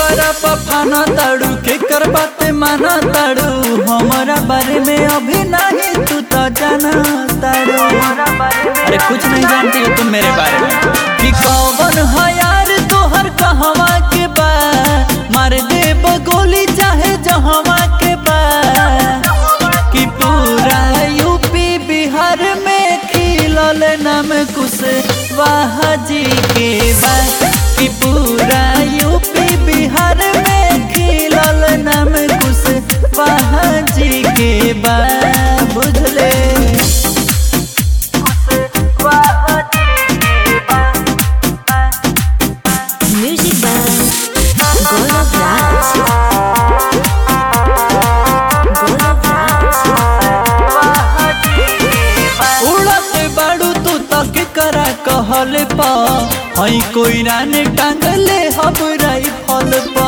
करा पफाना ताड़ू के कर बाते माना ताड़ू हमारा बारे में अभी नहीं तू तो जाना ताड़ू। अरे कुछ नहीं जानती हो तुम मेरे बारे में कि कौन है यार तोहर कहवा के बा मार दे गोली चाहे जहवा के बा कि पूरा यूपी बिहार में खिलल नाम कुशवाहा जी के बा कि पूरा यूपी बिहार में खिलल नाम कुशवाहा जी के बा बुझले। Music by Gaurav Raj. उड़त बाड़ू तू तक करा कहल पा हई कोई राने टांगले हम राइफल पा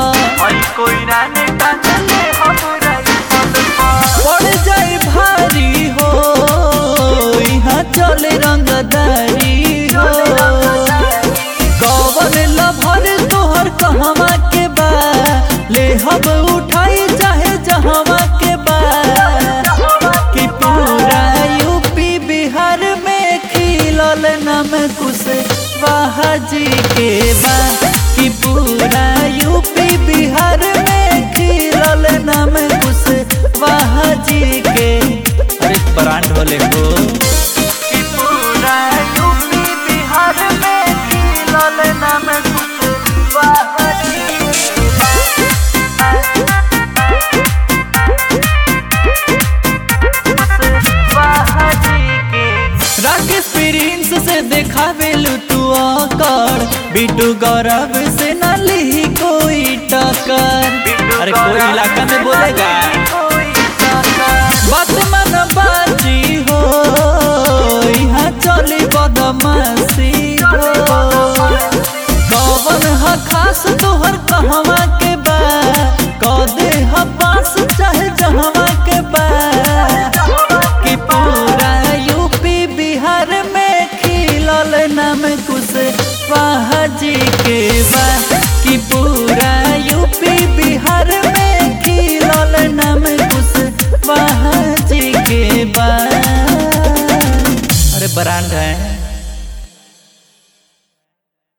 पड़ जाए भारी हो यहाँ चले रंगदारी हो कौन लभर तोहर कहवा के बा ले हम उठाई चाहे जहवा के बा कि पूरा यूपी बिहार में खिलल नाम कुशवाहा जी के बा कि पूरा यूपी बिहार में खिलल नाम कुशवाहा जी के। अरे ब्रांड होले हो कि पूरा यूपी बिहार में खिलल नाम कुशवाहा जी के। राकेश प्रिंस से देखावेलू तू आकर बिट्टू गौरव से न ली कोई टक्कर। अरे कोई इलाका में बोलेगा बात मन बाजी हो यहाँ चली बदमाशी हो कौन है खास तोहर कहवा के बा कह दे पास चाहे जहवा के बा कि पूरा यूपी बिहार में खिलल नाम कुशवाहा जी के बा।